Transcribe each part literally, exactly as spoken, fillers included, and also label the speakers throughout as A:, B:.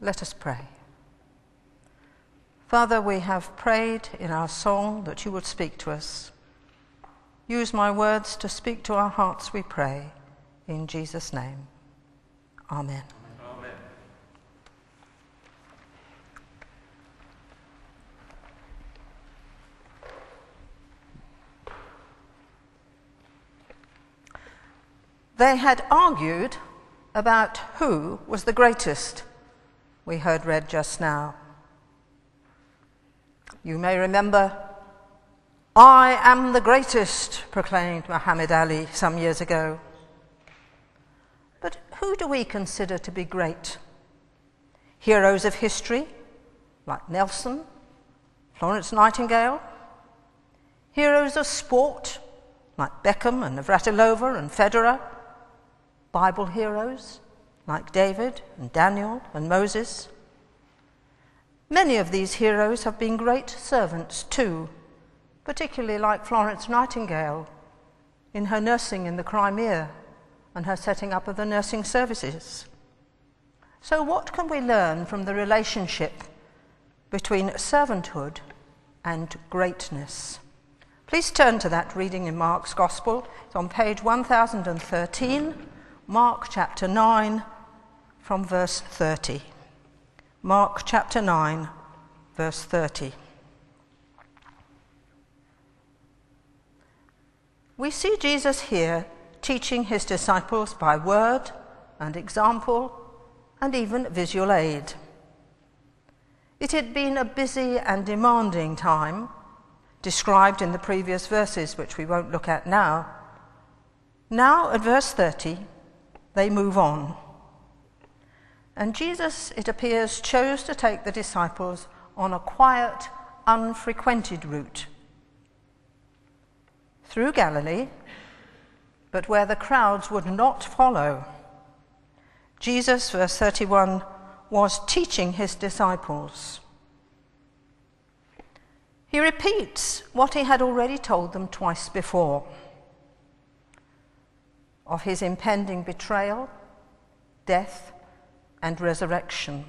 A: Let us pray. Father, we have prayed in our song that you would speak to us. Use my words to speak to our hearts, we pray, in Jesus' name. Amen.
B: Amen.
A: They had argued about who was the greatest, we heard read just now. You may remember, "I am the greatest," proclaimed Muhammad Ali some years ago. But who do we consider to be great? Heroes of history, like Nelson, Florence Nightingale? Heroes of sport, like Beckham and Navratilova and Federer? Bible heroes, like David and Daniel and Moses? Many of these heroes have been great servants too, particularly like Florence Nightingale in her nursing in the Crimea and her setting up of the nursing services. So what can we learn from the relationship between servanthood and greatness? Please turn to that reading in Mark's Gospel. It's on page one thousand thirteen, Mark chapter nine, from verse thirty. Mark chapter nine, verse thirty. We see Jesus here teaching his disciples by word and example and even visual aid. It had been a busy and demanding time, described in the previous verses, which we won't look at now. Now, at verse thirty, they move on. And Jesus, it appears, chose to take the disciples on a quiet, unfrequented route through Galilee, but where the crowds would not follow. Jesus, verse thirty-one, was teaching his disciples. He repeats what he had already told them twice before of his impending betrayal, death, and resurrection.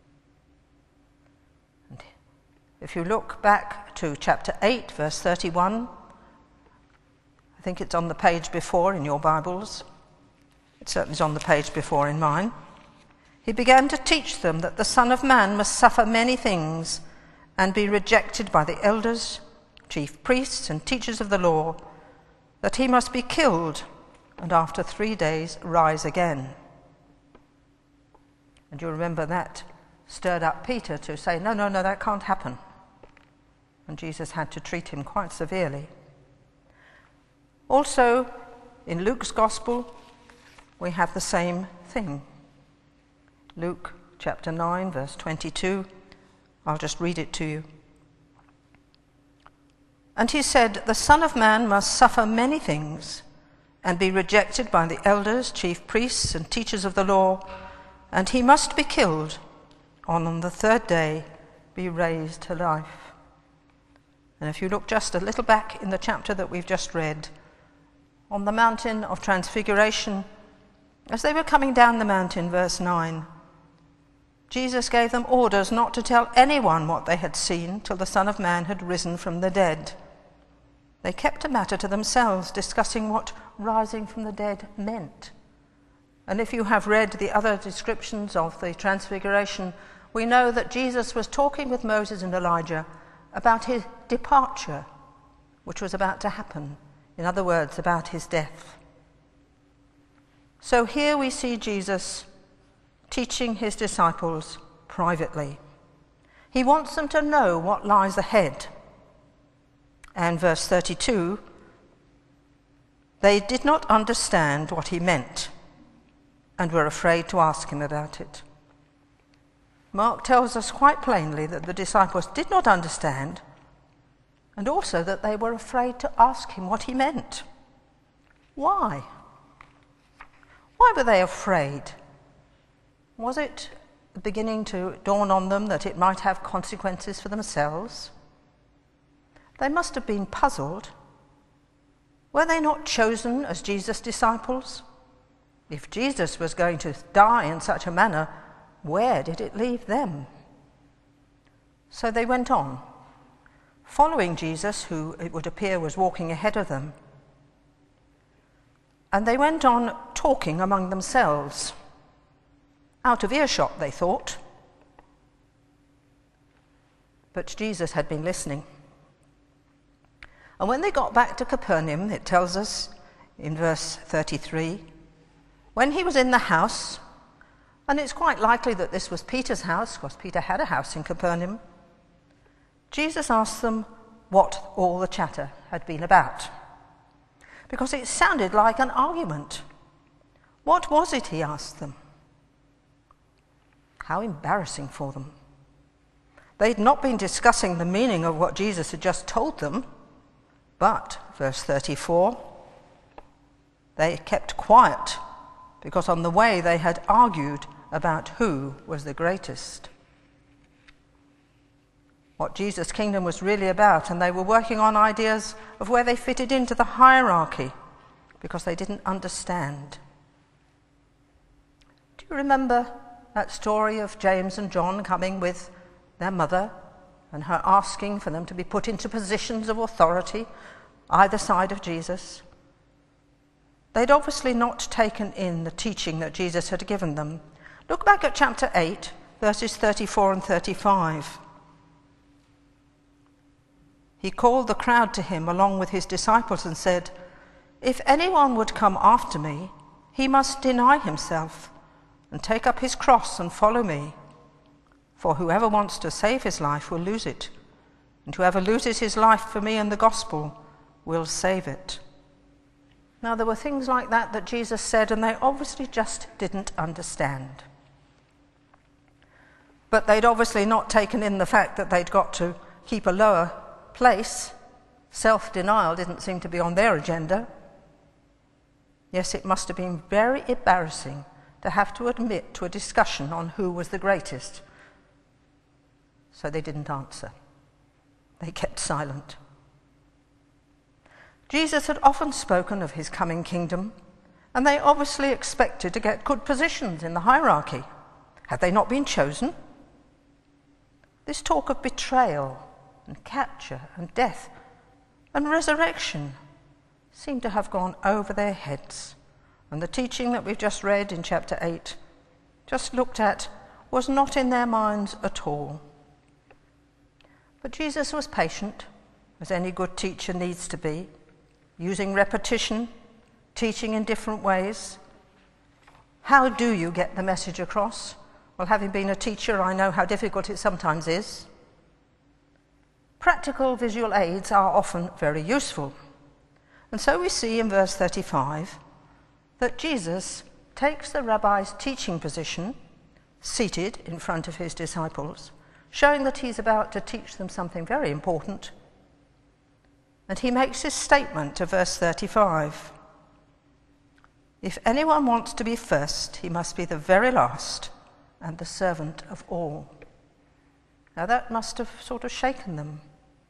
A: And if you look back to chapter eight, verse thirty-one, I think it's on the page before in your Bibles. It certainly is on the page before in mine. He began to teach them that the Son of Man must suffer many things and be rejected by the elders, chief priests, and teachers of the law, that he must be killed and after three days rise again. And you remember that stirred up Peter to say, no, no, no, that can't happen. And Jesus had to treat him quite severely. Also, in Luke's Gospel, we have the same thing. Luke chapter nine, verse twenty-two. I'll just read it to you. And he said, the Son of Man must suffer many things and be rejected by the elders, chief priests, and teachers of the law, and he must be killed, and on the third day be raised to life. And if you look just a little back in the chapter that we've just read, on the mountain of transfiguration, as they were coming down the mountain, verse nine, Jesus gave them orders not to tell anyone what they had seen till the Son of Man had risen from the dead. They kept the matter to themselves, discussing what rising from the dead meant. And if you have read the other descriptions of the transfiguration, we know that Jesus was talking with Moses and Elijah about his departure, which was about to happen. In other words, about his death. So here we see Jesus teaching his disciples privately. He wants them to know what lies ahead. And verse thirty-two, they did not understand what he meant and were afraid to ask him about it. Mark tells us quite plainly that the disciples did not understand, and also that they were afraid to ask him what he meant. Why? Why were they afraid? Was it beginning to dawn on them that it might have consequences for themselves? They must have been puzzled. Were they not chosen as Jesus' disciples? If Jesus was going to die in such a manner, where did it leave them? So they went on, following Jesus, who it would appear was walking ahead of them. And they went on talking among themselves. Out of earshot, they thought. But Jesus had been listening. And when they got back to Capernaum, it tells us in verse thirty-three, when he was in the house, and it's quite likely that this was Peter's house, because Peter had a house in Capernaum, Jesus asked them what all the chatter had been about, because it sounded like an argument. What was it, he asked them? How embarrassing for them. They'd not been discussing the meaning of what Jesus had just told them, but, verse thirty-four, they kept quiet because on the way they had argued about who was the greatest. What Jesus' kingdom was really about, and they were working on ideas of where they fitted into the hierarchy because they didn't understand. Do you remember that story of James and John coming with their mother and her asking for them to be put into positions of authority either side of Jesus? They'd obviously not taken in the teaching that Jesus had given them. Look back at chapter eight, verses thirty-four and thirty-five. He called the crowd to him along with his disciples and said, "If anyone would come after me, he must deny himself and take up his cross and follow me. For whoever wants to save his life will lose it, and whoever loses his life for me and the gospel will save it." Now, there were things like that that Jesus said, and they obviously just didn't understand. But they'd obviously not taken in the fact that they'd got to keep a lower place. Self-denial didn't seem to be on their agenda. Yes, it must have been very embarrassing to have to admit to a discussion on who was the greatest. So they didn't answer. They kept silent. Jesus had often spoken of his coming kingdom, and they obviously expected to get good positions in the hierarchy. Had they not been chosen? This talk of betrayal and capture and death and resurrection seemed to have gone over their heads, and the teaching that we've just read in chapter eight, just looked at, was not in their minds at all. But Jesus was patient, as any good teacher needs to be, using repetition, teaching in different ways. How do you get the message across? Well, having been a teacher, I know how difficult it sometimes is. Practical visual aids are often very useful. And so we see in verse thirty-five that Jesus takes the rabbi's teaching position, seated in front of his disciples, showing that he's about to teach them something very important. And he makes his statement to verse thirty-five. If anyone wants to be first, he must be the very last and the servant of all. Now that must have sort of shaken them.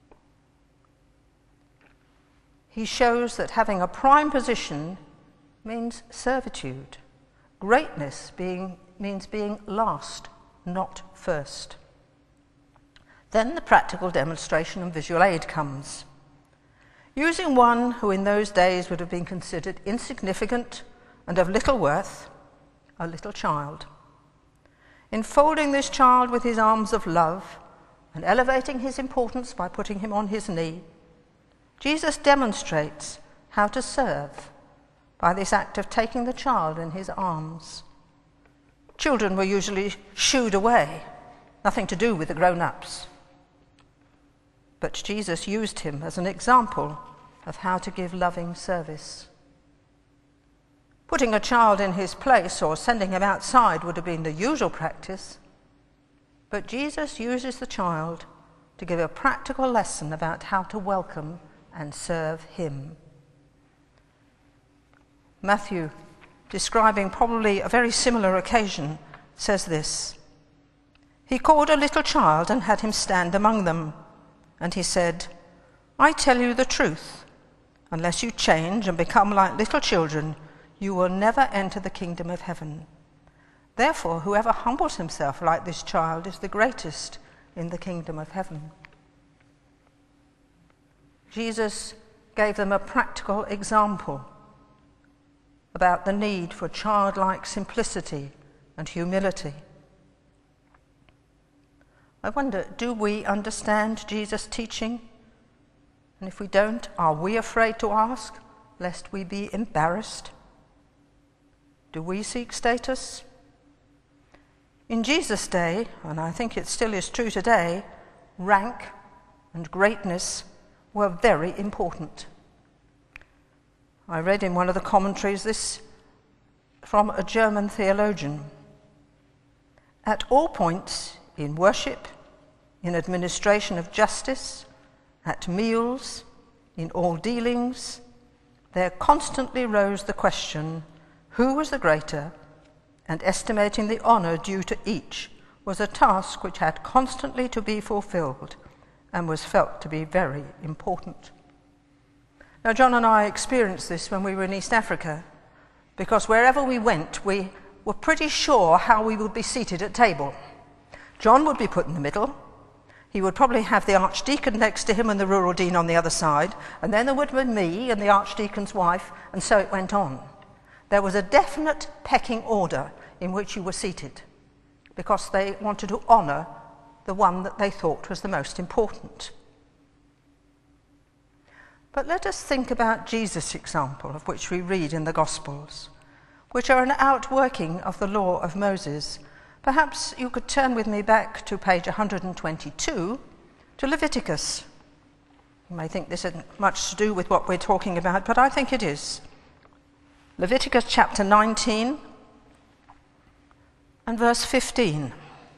A: He shows that having a prime position means servitude. Greatness being, means being last, not first. Then the practical demonstration and visual aid comes. Using one who in those days would have been considered insignificant and of little worth, a little child. Enfolding this child with his arms of love and elevating his importance by putting him on his knee, Jesus demonstrates how to serve by this act of taking the child in his arms. Children were usually shooed away, nothing to do with the grown-ups. But Jesus used him as an example of how to give loving service. Putting a child in his place or sending him outside would have been the usual practice, but Jesus uses the child to give a practical lesson about how to welcome and serve him. Matthew, describing probably a very similar occasion, says this: "He called a little child and had him stand among them. And he said, 'I tell you the truth, unless you change and become like little children, you will never enter the kingdom of heaven.' Therefore, whoever humbles himself like this child is the greatest in the kingdom of heaven. Jesus gave them a practical example about the need for childlike simplicity and humility. I wonder, do we understand Jesus' teaching? And if we don't, are we afraid to ask, lest we be embarrassed? Do we seek status? In Jesus' day, and I think it still is true today, rank and greatness were very important. I read in one of the commentaries this from a German theologian. At all points in worship, in administration of justice, at meals, in all dealings, there constantly rose the question, who was the greater? And estimating the honour due to each was a task which had constantly to be fulfilled and was felt to be very important. Now, John and I experienced this when we were in East Africa, because wherever we went, we were pretty sure how we would be seated at table. John would be put in the middle. He would probably have the archdeacon next to him and the rural dean on the other side, and then there would be me and the archdeacon's wife, and so it went on. There was a definite pecking order in which you were seated, because they wanted to honour the one that they thought was the most important. But let us think about Jesus' example, of which we read in the Gospels, which are an outworking of the law of Moses. Perhaps you could turn with me back to page one hundred twenty-two, to Leviticus. You may think this isn't much to do with what we're talking about, but I think it is. Leviticus chapter nineteen and verse fifteen.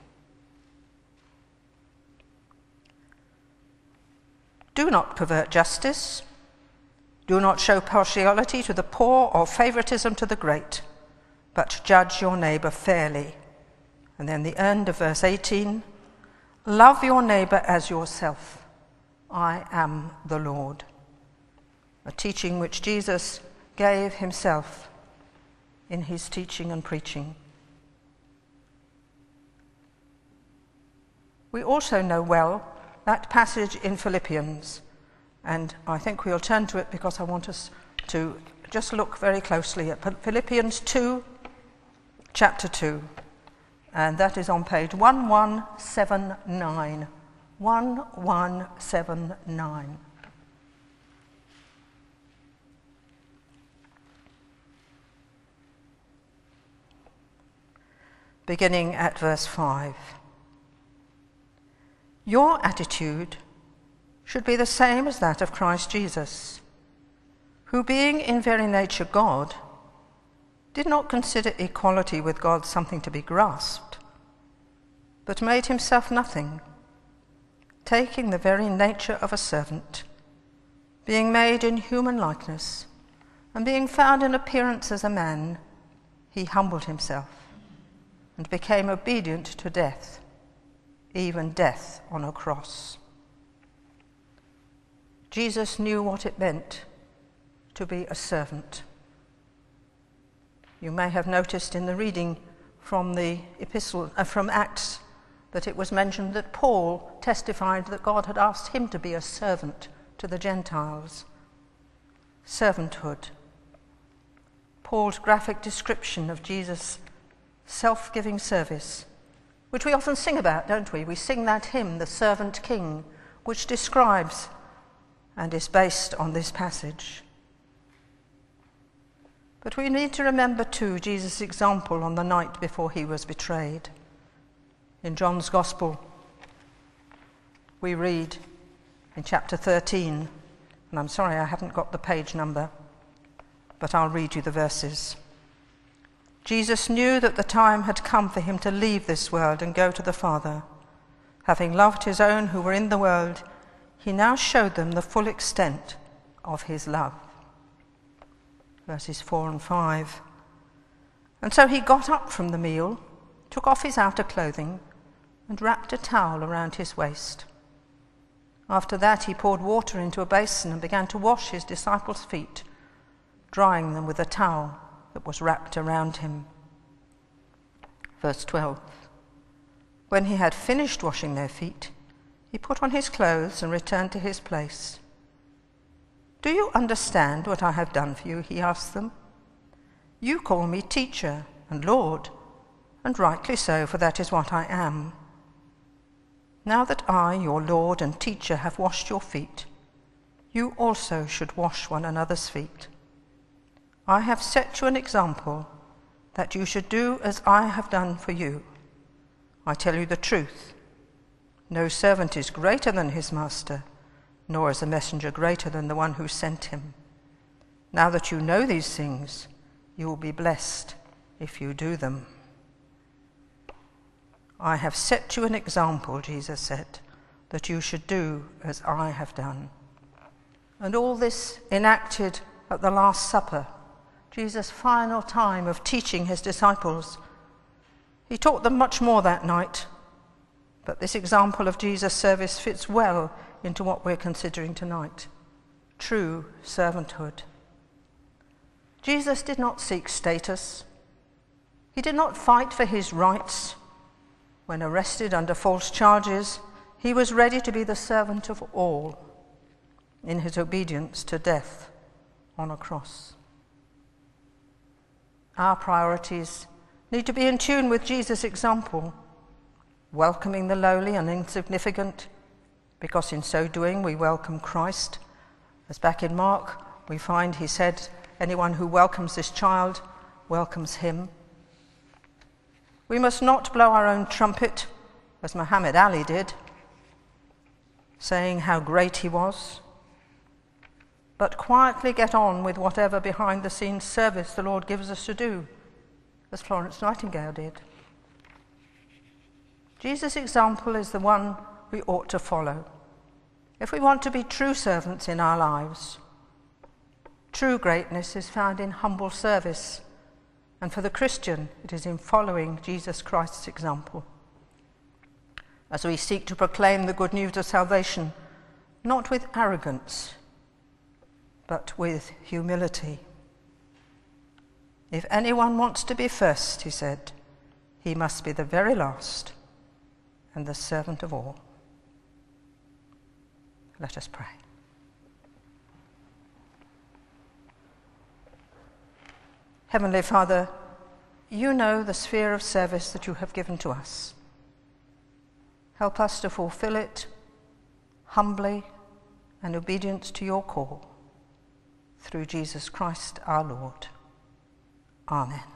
A: Do not pervert justice. Do not show partiality to the poor or favoritism to the great, but judge your neighbour fairly. And then the end of verse eighteen, love your neighbour as yourself. I am the Lord. A teaching which Jesus gave himself in his teaching and preaching. We also know well that passage in Philippians, and I think we'll turn to it because I want us to just look very closely at Philippians two, chapter two, and that is on page one one seven nine. one one seven nine. Beginning at verse five. Your attitude should be the same as that of Christ Jesus, who, being in very nature God, did not consider equality with God something to be grasped, but made himself nothing, taking the very nature of a servant, being made in human likeness, and being found in appearance as a man, he humbled himself and became obedient to death, even death on a cross. Jesus knew what it meant to be a servant. You may have noticed in the reading from the epistle, uh, from Acts, that it was mentioned that Paul testified that God had asked him to be a servant to the Gentiles. Servanthood. Paul's graphic description of Jesus' self-giving service, which we often sing about, don't we? We sing that hymn, The Servant King, which describes and is based on this passage. But we need to remember too Jesus' example on the night before he was betrayed. In John's Gospel, we read in chapter thirteen, and I'm sorry I haven't got the page number, but I'll read you the verses. Jesus knew that the time had come for him to leave this world and go to the Father. Having loved his own who were in the world, he now showed them the full extent of his love. Verses four and five. And so he got up from the meal, took off his outer clothing, and wrapped a towel around his waist. After that he poured water into a basin and began to wash his disciples' feet, drying them with a towel that was wrapped around him. Verse twelve. When he had finished washing their feet, he put on his clothes and returned to his place. Do you understand what I have done for you? He asked them. You call me teacher and Lord, and rightly so, for that is what I am. Now that I, your Lord and teacher, have washed your feet, you also should wash one another's feet. I have set you an example that you should do as I have done for you. I tell you the truth. No servant is greater than his master, nor is a messenger greater than the one who sent him. Now that you know these things, you will be blessed if you do them. I have set you an example, Jesus said, that you should do as I have done. And all this enacted at the Last Supper, Jesus' final time of teaching his disciples. He taught them much more that night, but this example of Jesus' service fits well into what we're considering tonight: true servanthood. Jesus did not seek status. He did not fight for his rights. When arrested under false charges, he was ready to be the servant of all in his obedience to death on a cross. Our priorities need to be in tune with Jesus' example, welcoming the lowly and insignificant, because in so doing we welcome Christ. As back in Mark, we find he said, anyone who welcomes this child welcomes him. We must not blow our own trumpet, as Muhammad Ali did, saying how great he was, but quietly get on with whatever behind-the-scenes service the Lord gives us to do, as Florence Nightingale did. Jesus' example is the one we ought to follow if we want to be true servants in our lives. True greatness is found in humble service, and for the Christian, it is in following Jesus Christ's example. As we seek to proclaim the good news of salvation, not with arrogance, but with humility. If anyone wants to be first, he said, he must be the very last and the servant of all. Let us pray. Heavenly Father, you know the sphere of service that you have given to us. Help us to fulfill it humbly and obedience to your call, through Jesus Christ our Lord. Amen.